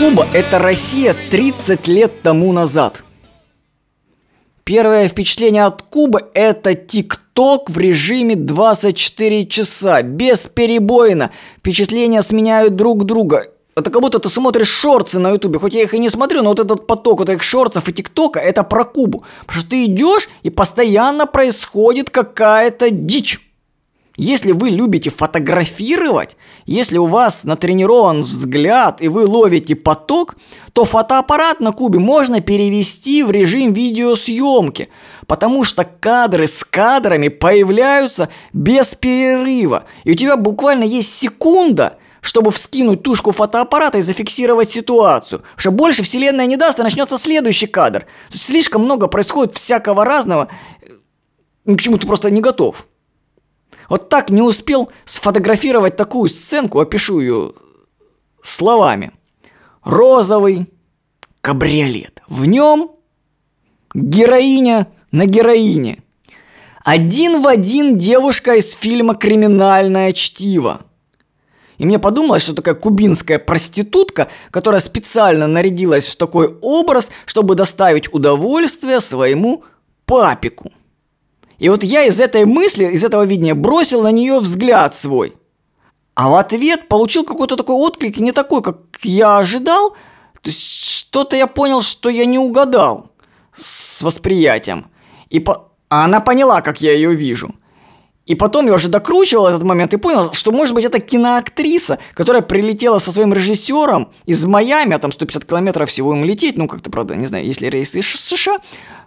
Куба – это Россия 30 лет тому назад. Первое впечатление от Кубы – это ТикТок в режиме 24 часа, бесперебойно. Впечатления сменяют друг друга. Это как будто ты смотришь шорты на Ютубе, хоть я их и не смотрю, но вот этот поток вот этих шортов и ТикТока – это про Кубу. Потому что ты идешь, и постоянно происходит какая-то дичь. Если вы любите фотографировать, если у вас натренирован взгляд и вы ловите поток, то фотоаппарат на Кубе можно перевести в режим видеосъемки, потому что кадры с кадрами появляются без перерыва. И у тебя буквально есть секунда, чтобы вскинуть тушку фотоаппарата и зафиксировать ситуацию. Потому что больше вселенная не даст, и начнется следующий кадр. То есть слишком много происходит всякого разного, к чему ты просто не готов. Вот так не успел сфотографировать такую сценку, опишу ее словами. Розовый кабриолет. В нем героиня на героине. Один в один девушка из фильма «Криминальное чтиво». И мне подумалось, что такая кубинская проститутка, которая специально нарядилась в такой образ, чтобы доставить удовольствие своему папику. И вот я из этой мысли, из этого видения бросил на нее взгляд свой. А в ответ получил какой-то такой отклик, не такой, как я ожидал. То есть что-то я понял, что я не угадал с восприятием. А она поняла, как я ее вижу. И потом я уже докручивал этот момент и понял, что, может быть, это киноактриса, которая прилетела со своим режиссером из Майами, а там 150 километров всего им лететь, ну как-то, правда, не знаю, если рейсы из США.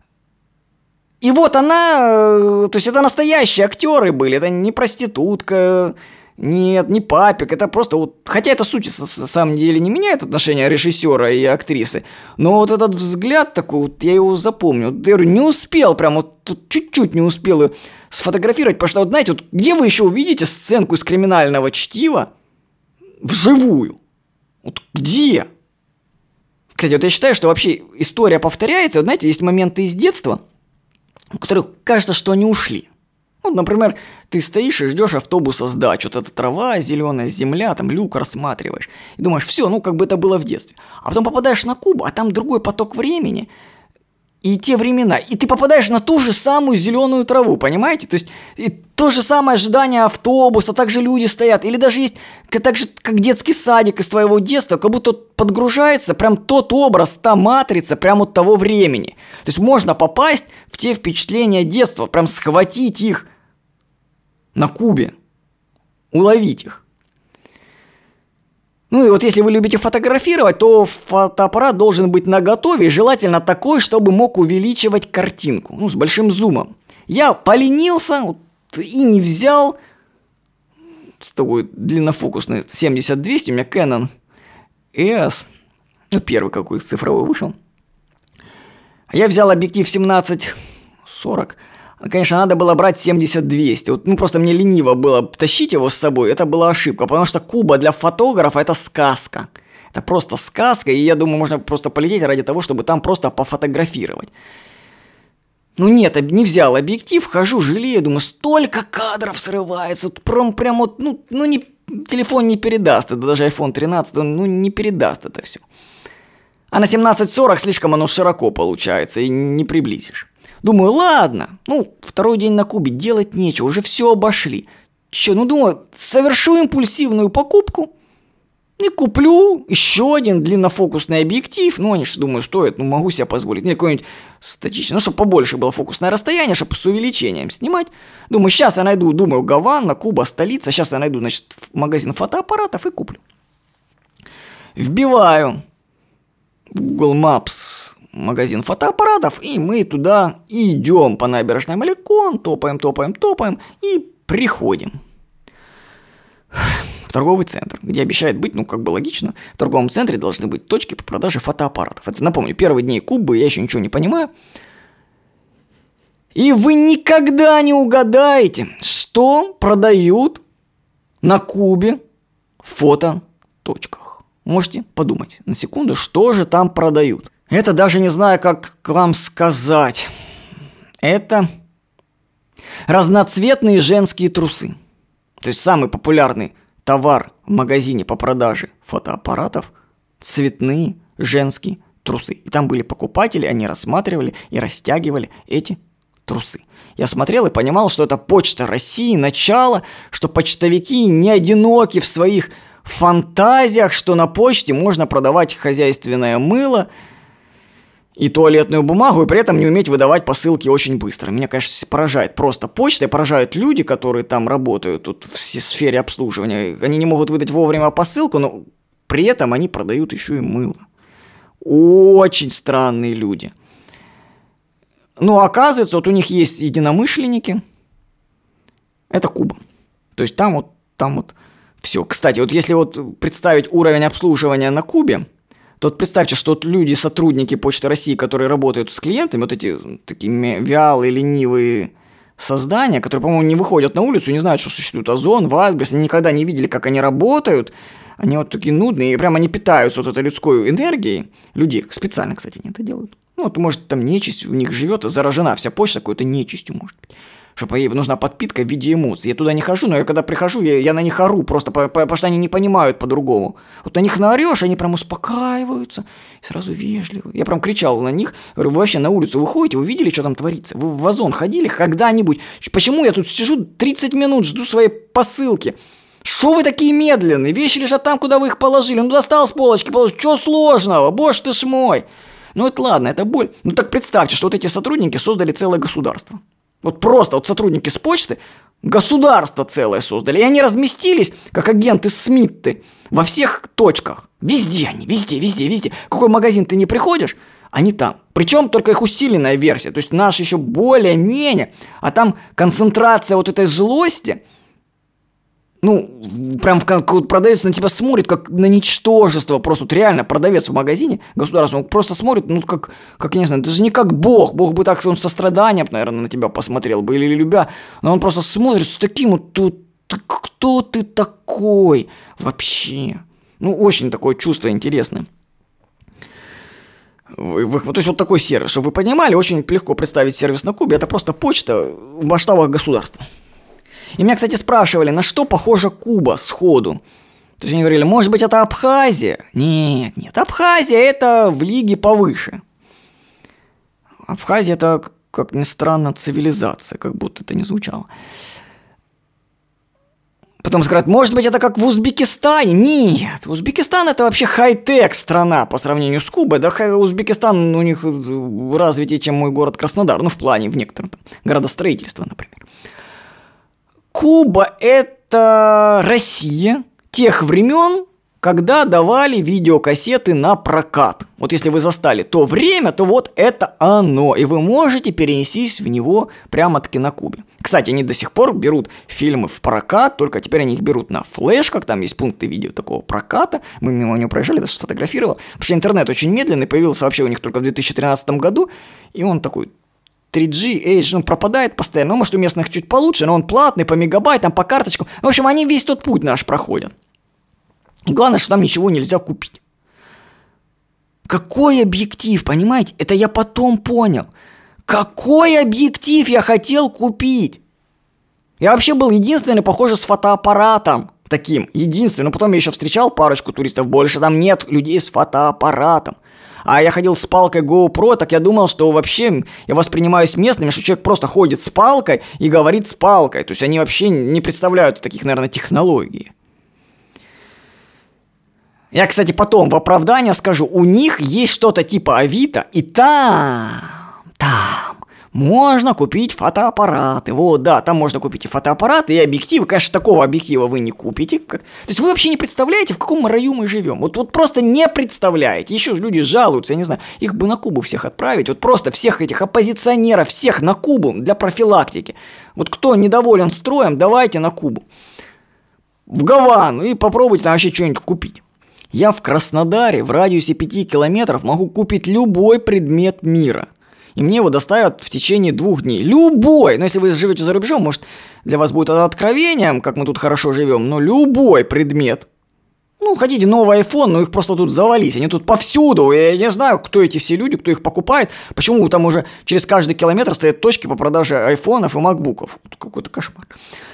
И вот она, то есть это настоящие актеры были, это не проститутка, нет, не папик, это просто вот, хотя это суть на самом деле не меняет отношения режиссера и актрисы, но вот этот взгляд такой, вот я его запомню, я говорю, не успел, прям вот тут чуть-чуть не успел ее сфотографировать, потому что вот знаете, вот где вы еще увидите сценку из «Криминального чтива» вживую? Вот где? Кстати, вот я считаю, что вообще история повторяется, вот знаете, есть моменты из детства, у которых кажется, что они ушли. Вот, например, ты стоишь и ждешь автобуса с дач, вот эта трава, зеленая земля, там люк рассматриваешь. И думаешь, все, ну как бы это было в детстве. А потом попадаешь на Кубу, а там другой поток времени и те времена. И ты попадаешь на ту же самую зеленую траву, понимаете? То есть и то же самое ожидание автобуса, так же люди стоят. Или даже есть, так же, как детский садик из твоего детства, как будто подгружается прям тот образ, та матрица прям от того времени. То есть можно попасть в те впечатления детства, прям схватить их на Кубе, уловить их. Ну и вот если вы любите фотографировать, то фотоаппарат должен быть наготове, и желательно такой, чтобы мог увеличивать картинку, ну, с большим зумом. Я поленился и не взял с такой длиннофокусной 70-200, у меня Canon EOS, ну, первый какой цифровой вышел. Я взял объектив 17-40. Конечно, надо было брать 70-200. Вот, ну, просто мне лениво было тащить его с собой. Это была ошибка, потому что Куба для фотографа – это сказка. Это просто сказка, и я думаю, можно просто полететь ради того, чтобы там просто пофотографировать. Ну нет, не взял объектив, хожу, жалею, думаю, столько кадров срывается. Вот прям вот, телефон не передаст, это даже iPhone 13, не передаст это все. А на 17-40 слишком оно широко получается, и не приблизишь. Думаю, ладно, второй день на Кубе, делать нечего, уже все обошли. Думаю, совершу импульсивную покупку и куплю еще один длиннофокусный объектив. Они же, думаю, стоят, могу себе позволить. Или какой-нибудь статичный, чтобы побольше было фокусное расстояние, чтобы с увеличением снимать. Думаю, сейчас я найду, Гавана, Куба, столица. Сейчас я найду, магазин фотоаппаратов и куплю. Вбиваю в Google Maps магазин фотоаппаратов, и мы туда идем по набережной Маликон, топаем и приходим в торговый центр, где обещает быть, логично, в торговом центре должны быть точки по продаже фотоаппаратов. Это, напомню, первые дни Кубы, я еще ничего не понимаю. И вы никогда не угадаете, что продают на Кубе в фототочках. Можете подумать на секунду, что же там продают. Это даже не знаю, как вам сказать. Это разноцветные женские трусы. То есть самый популярный товар в магазине по продаже фотоаппаратов цветные женские трусы. И там были покупатели, они рассматривали и растягивали эти трусы. Я смотрел и понимал, что это Почта России, начало, что почтовики не одиноки в своих фантазиях, что на почте можно продавать хозяйственное мыло и туалетную бумагу, и при этом не уметь выдавать посылки очень быстро. Меня, конечно, поражает просто почта, и поражают люди, которые там работают тут в сфере обслуживания. Они не могут выдать вовремя посылку, но при этом они продают еще и мыло. Очень странные люди. Но оказывается, вот у них есть единомышленники. Это Куба. То есть там вот все. Кстати, вот если вот представить уровень обслуживания на Кубе, то вот представьте, что вот люди, сотрудники Почты России, которые работают с клиентами, вот эти такие вялые, ленивые создания, которые, по-моему, не выходят на улицу, не знают, что существует Озон, Вальбрис, они никогда не видели, как они работают, они вот такие нудные, и прямо они питаются вот этой людской энергией. Люди специально, кстати, они это делают. Ну, вот, может, там нечисть у них живет, заражена вся почта какой-то нечистью, может быть. Чтобы ей нужна подпитка в виде эмоций. Я туда не хожу, но я когда прихожу, я на них ору, просто потому что они не понимают по-другому. Вот на них наорешь, они прям успокаиваются, и сразу вежливы. Я прям кричал на них, говорю, вы вообще на улицу выходите, вы видели, что там творится? Вы в Озон ходили когда-нибудь? Почему я тут сижу 30 минут, жду своей посылки? Что вы такие медленные? Вещи лежат там, куда вы их положили. Ну, достал с полочки, положил. Что сложного? Боже ты ж мой! Ну, это ладно, это боль. Ну, так представьте, что вот эти сотрудники создали целое государство. Вот просто вот сотрудники с почты государство целое создали. И они разместились, как агенты Смитты, во всех точках. Везде они, везде. Какой магазин ты не приходишь, они там. Причем только их усиленная версия. То есть наш еще более-менее. А там концентрация вот этой злости. Ну, прям продавец на тебя смотрит, как на ничтожество. Просто вот реально продавец в магазине, государство, он просто смотрит, ну, как я не знаю, даже не как Бог. Бог бы так, он состраданием, наверное, на тебя посмотрел бы, или любя. Но он просто смотрит с таким вот, кто ты такой вообще? Ну, очень такое чувство интересное. То есть вот такой сервис, чтобы вы понимали, очень легко представить сервис на Кубе. Это просто почта в масштабах государства. И меня, кстати, спрашивали, на что похожа Куба сходу. То есть они говорили, может быть, это Абхазия? Нет, Абхазия это в лиге повыше. Абхазия это, как ни странно, цивилизация, как будто это не звучало. Потом скажут, может быть, это как в Узбекистане? Нет, Узбекистан это вообще хай-тек страна по сравнению с Кубой. Да, Узбекистан у них развитее, чем мой город Краснодар. Ну, в плане, в некотором там, градостроительства, например. Куба – это Россия тех времен, когда давали видеокассеты на прокат. Вот если вы застали то время, то вот это оно. И вы можете перенестись в него прямо-таки на Кубе. Кстати, они до сих пор берут фильмы в прокат, только теперь они их берут на флешках. Там есть пункты видео такого проката. Мы мимо него проезжали, даже сфотографировал. Потому что интернет очень медленный, появился вообще у них только в 2013 году. И он такой... 3G, Edge, он пропадает постоянно. Ну, может, у местных чуть получше, но он платный, по мегабайтам, по карточкам. В общем, они весь тот путь наш проходят. И главное, что там ничего нельзя купить. Какой объектив, понимаете? Это я потом понял. Какой объектив я хотел купить? Я вообще был единственный, похоже, с фотоаппаратом таким. Единственный. Но потом я еще встречал парочку туристов. Больше там нет людей с фотоаппаратом. А я ходил с палкой GoPro, так я думал, что вообще я воспринимаюсь местными, что человек просто ходит с палкой и говорит с палкой. То есть они вообще не представляют таких, наверное, технологий. Я, кстати, потом в оправдание скажу, у них есть что-то типа Авито, и там можно купить фотоаппараты. Вот, да, там можно купить и фотоаппараты, и объективы. Конечно, такого объектива вы не купите. То есть вы вообще не представляете, в каком раю мы живем. Вот просто не представляете. Еще люди жалуются, я не знаю, их бы на Кубу всех отправить. Вот просто всех этих оппозиционеров, всех на Кубу для профилактики. Вот кто недоволен строем, давайте на Кубу. В Гавану и попробуйте там вообще что-нибудь купить. Я в Краснодаре в радиусе 5 километров могу купить любой предмет мира. И мне его доставят в течение 2 дней. Любой! Но если вы живете за рубежом, может, для вас будет это откровением, как мы тут хорошо живем, но любой предмет. Ну, хотите новый iPhone, но их просто тут завались. Они тут повсюду. Я не знаю, кто эти все люди, кто их покупает. Почему там уже через каждый километр стоят точки по продаже айфонов и макбуков. Какой-то кошмар.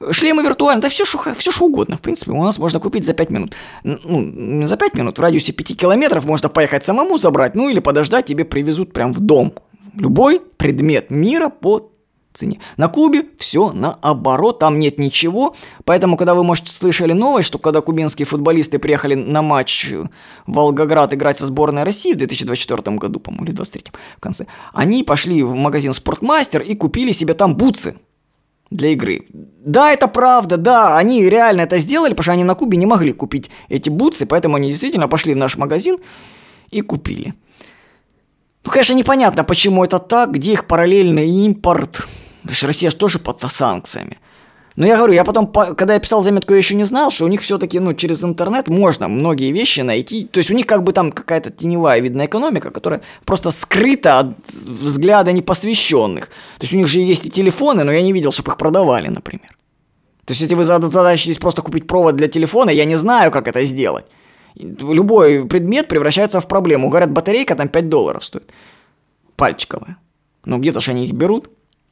Шлемы виртуальные, да все, что угодно, в принципе, у нас можно купить за 5 минут. Ну, не за 5 минут, в радиусе 5 километров можно поехать самому забрать, ну или подождать, тебе привезут прям в дом. Любой предмет мира по цене. На Кубе все наоборот, там нет ничего, поэтому, когда вы, может, слышали новость, что когда кубинские футболисты приехали на матч в Волгоград играть со сборной России в 2024 году, по-моему, или 2023 в конце, они пошли в магазин «Спортмастер» и купили себе там бутсы для игры. Да, это правда, да, они реально это сделали, потому что они на Кубе не могли купить эти бутсы, поэтому они действительно пошли в наш магазин и купили. Ну, конечно, непонятно, почему это так, где их параллельный импорт. Потому что Россия же тоже под санкциями. Но я говорю, я потом, когда я писал заметку, я еще не знал, что у них все-таки, через интернет можно многие вещи найти. То есть у них как бы там какая-то теневая, видная экономика, которая просто скрыта от взгляда непосвященных. То есть у них же есть и телефоны, но я не видел, чтобы их продавали, например. То есть если вы задачаетесь просто купить провод для телефона, я не знаю, как это сделать. Любой предмет превращается в проблему. Говорят, батарейка там $5 стоит. Пальчиковая. Ну, где-то же они их берут.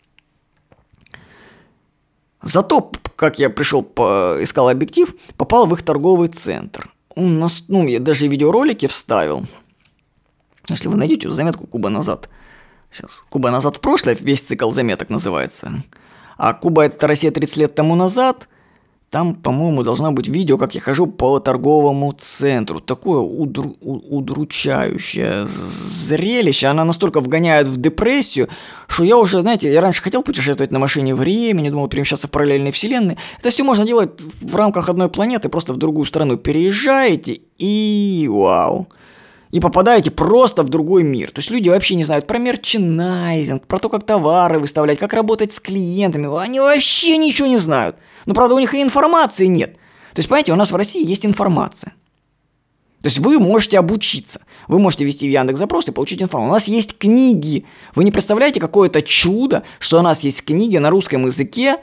Зато, как я искал объектив, попал в их торговый центр. Я даже видеоролики вставил. Если вы найдете заметку «Куба назад». Сейчас. «Куба назад в прошлое», весь цикл заметок называется. А «Куба – это Россия 30 лет тому назад». Там, по-моему, должно быть видео, как я хожу по торговому центру. Такое удручающее зрелище. Она настолько вгоняет в депрессию, что я уже, я раньше хотел путешествовать на машине времени, думал перемещаться в параллельные вселенные. Это все можно делать в рамках одной планеты, просто в другую страну переезжаете и вау. И попадаете просто в другой мир. То есть люди вообще не знают про мерчендайзинг, про то, как товары выставлять, как работать с клиентами. Они вообще ничего не знают. Но, правда, у них и информации нет. То есть, понимаете, у нас в России есть информация. То есть вы можете обучиться. Вы можете ввести в Яндекс.Запрос и получить информацию. У нас есть книги. Вы не представляете, какое-то чудо, что у нас есть книги на русском языке,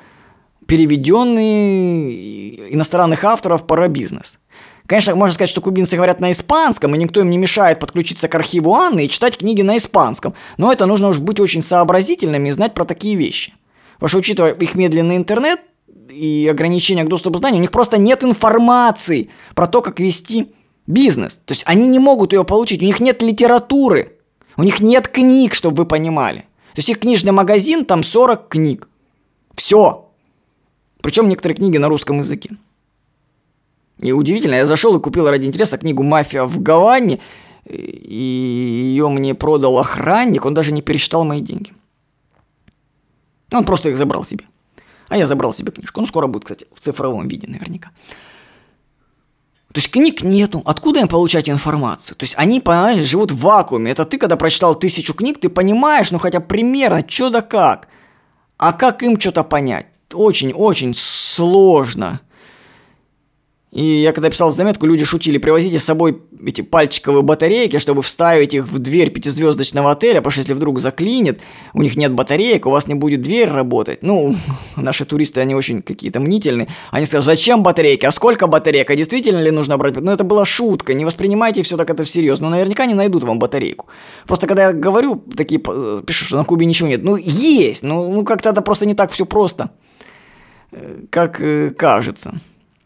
переведенные иностранных авторов про бизнес. Конечно, можно сказать, что кубинцы говорят на испанском, и никто им не мешает подключиться к архиву Анны и читать книги на испанском. Но это нужно уж быть очень сообразительными и знать про такие вещи. Потому что, учитывая их медленный интернет и ограничения к доступу к знаниям, у них просто нет информации про то, как вести бизнес. То есть они не могут ее получить, у них нет литературы, у них нет книг, чтобы вы понимали. То есть их книжный магазин, там 40 книг. Все. Причем некоторые книги на русском языке. И удивительно, я зашел и купил ради интереса книгу «Мафия в Гаване», и ее мне продал охранник, он даже не пересчитал мои деньги. Он просто их забрал себе. А я забрал себе книжку. Скоро будет, кстати, в цифровом виде наверняка. То есть книг нету. Откуда им получать информацию? То есть они, понимаешь, живут в вакууме. Это ты, когда прочитал 1000 книг, ты понимаешь, хотя примерно, что да как. А как им что-то понять? Очень-очень сложно. И я когда писал заметку, люди шутили: привозите с собой эти пальчиковые батарейки, чтобы вставить их в дверь 5-звездочного отеля, потому что если вдруг заклинит, у них нет батареек, у вас не будет дверь работать. Наши туристы, они очень какие-то мнительные. Они скажут: зачем батарейки, а сколько батареек, а действительно ли нужно брать? Это была шутка, не воспринимайте все так это всерьез. Наверняка не найдут вам батарейку. Просто когда я говорю, такие пишут, что на Кубе ничего нет. Есть, как-то это просто не так все просто, как кажется.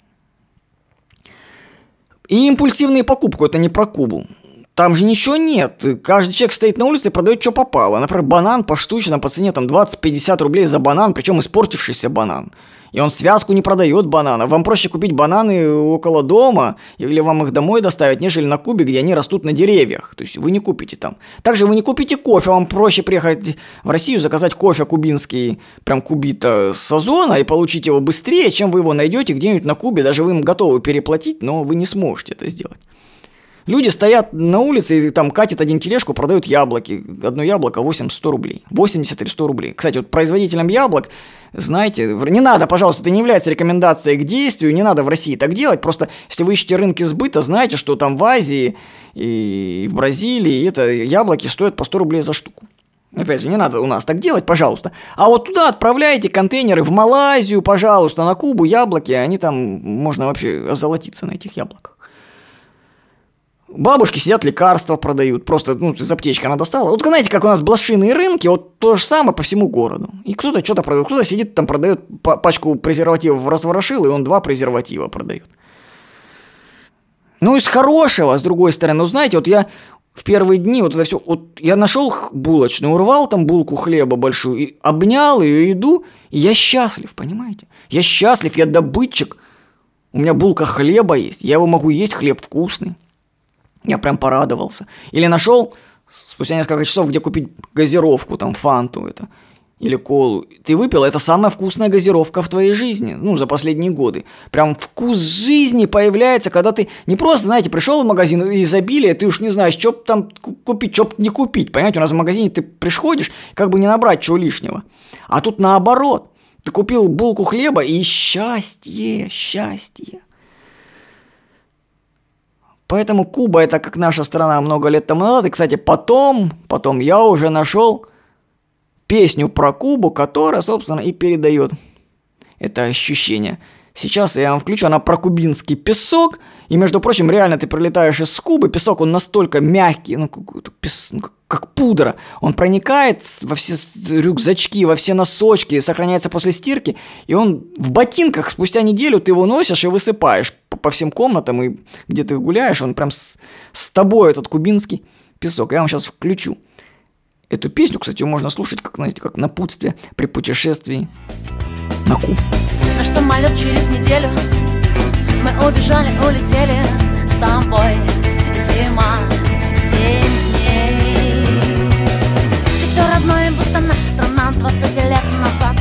И импульсивные покупки, это не про Кубу. Там же ничего нет. Каждый человек стоит на улице и продает, что попало. Например, банан поштучно по цене 20-50 рублей за банан, причем испортившийся банан. И он связку не продает бананов. Вам проще купить бананы около дома, или вам их домой доставить, нежели на Кубе, где они растут на деревьях. То есть вы не купите там. Также вы не купите кофе. Вам проще приехать в Россию, заказать кофе кубинский, прям кубита с Озона, и получить его быстрее, чем вы его найдете где-нибудь на Кубе. Даже вы им готовы переплатить, но вы не сможете это сделать. Люди стоят на улице и там катят один тележку, продают яблоки. Одно яблоко 80-100 рублей. 80 или 100 рублей. Кстати, производителям яблок, знаете, не надо, пожалуйста, это не является рекомендацией к действию, не надо в России так делать. Просто если вы ищете рынки сбыта, знаете, что там в Азии и в Бразилии это яблоки стоят по 100 рублей за штуку. Опять же, не надо у нас так делать, пожалуйста. А вот туда отправляйте контейнеры, в Малайзию, пожалуйста, на Кубу яблоки, они там, можно вообще озолотиться на этих яблоках. Бабушки сидят, лекарства продают. Просто, из аптечки она достала. Вот знаете, как у нас блошиные рынки, вот то же самое по всему городу. И кто-то что-то продает, кто-то сидит там, продает пачку презервативов, разворошил, и он 2 презерватива продает. Из хорошего, с другой стороны, знаете, вот я в первые дни вот это все, вот я нашел булочную, урвал там булку хлеба большую, и обнял ее, иду, и я счастлив, понимаете? Я счастлив, я добытчик. У меня булка хлеба есть, я его могу есть, хлеб вкусный. Я прям порадовался. Или нашел спустя несколько часов, где купить газировку, там, фанту это, или колу. Ты выпил, это самая вкусная газировка в твоей жизни, за последние годы. Прям вкус жизни появляется, когда ты не просто, знаете, пришел в магазин изобилия, ты уж не знаешь, что там купить, что не купить. Понимаете, у нас в магазине ты приходишь, как бы не набрать чего лишнего. А тут наоборот. Ты купил булку хлеба и счастье. Поэтому Куба – это как наша страна много лет тому назад. И, кстати, потом я уже нашел песню про Кубу, которая, собственно, и передает это ощущение. Сейчас я вам включу, она про кубинский песок. И, между прочим, реально ты прилетаешь из Кубы, песок, он настолько мягкий, как пудра. Он проникает во все рюкзачки, во все носочки, сохраняется после стирки. И он в ботинках спустя неделю ты его носишь и высыпаешь по всем комнатам. И где ты гуляешь, он прям с тобой, этот кубинский песок. Я вам сейчас включу эту песню. Кстати, ее можно слушать, как напутствие при путешествии на Кубу. Наш самолет через неделю, мы убежали, улетели с тобой. Зима, 7 дней. Ты все родное, будто наша страна 20 лет назад.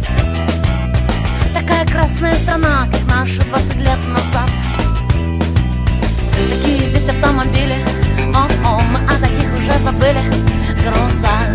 Такая красная страна, как наша 20 лет назад. Такие здесь автомобили, мы о таких уже забыли. Груза